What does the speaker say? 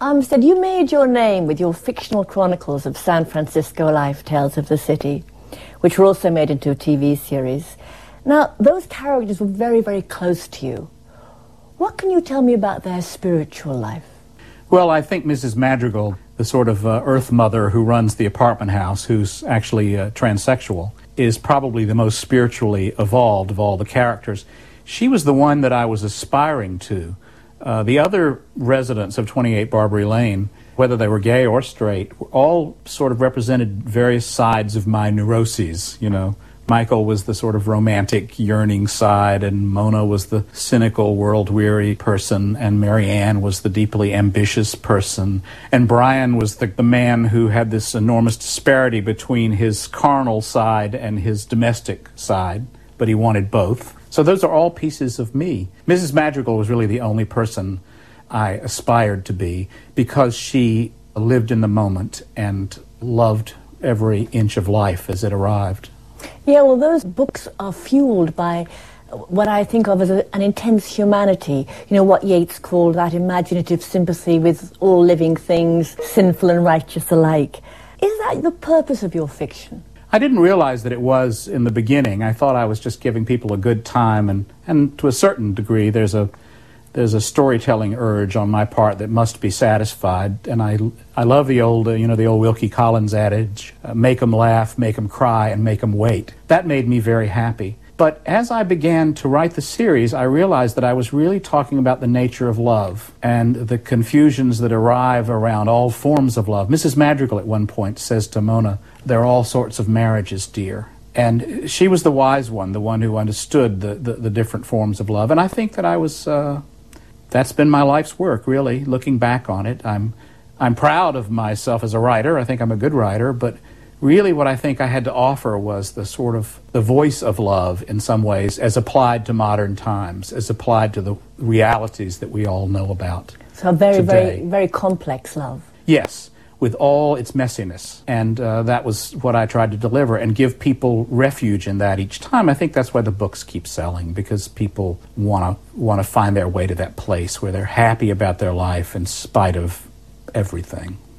Armstead, you made your name with your fictional chronicles of San Francisco life, Tales of the City, which were also made into a TV series. Now, those characters were very, very close to you. What can you tell me about their spiritual life? Well, I think Mrs. Madrigal, the sort of Earth Mother who runs the apartment house, who's actually transsexual, is probably the most spiritually evolved of all the characters. She was the one that I was aspiring to. The other residents of 28 Barbary Lane, whether they were gay or straight, all sort of represented various sides of my neuroses, you know. Michael was the sort of romantic, yearning side, and Mona was the cynical, world-weary person, and Mary Ann was the deeply ambitious person, and Brian was the man who had this enormous disparity between his carnal side and his domestic side, but he wanted both. So those are all pieces of me. Mrs. Madrigal was really the only person I aspired to be because she lived in the moment and loved every inch of life as it arrived. Yeah, well, those books are fueled by what I think of as an intense humanity. You know, what Yeats called that imaginative sympathy with all living things, sinful and righteous alike. Is that the purpose of your fiction? I didn't realize that it was in the beginning. I thought I was just giving people a good time, and to a certain degree there's a storytelling urge on my part that must be satisfied, and I love the old the old Wilkie Collins adage, make 'em laugh, make 'em cry, and make 'em wait. That made me very happy. But as I began to write the series, I realized that I was really talking about the nature of love and the confusions that arrive around all forms of love. Mrs. Madrigal at one point says to Mona, "There are all sorts of marriages, dear." And she was the wise one, the one who understood the different forms of love. And I think that I was, that's been my life's work, really, looking back on it. I'm proud of myself as a writer. I think I'm a good writer, but really what I think I had to offer was the voice of love in some ways as applied to modern times, as applied to the realities that we all know about. So a very, today. very, very complex love. Yes, with all its messiness. And that was what I tried to deliver and give people refuge in that each time. I think that's why the books keep selling, because people want to find their way to that place where they're happy about their life in spite of everything.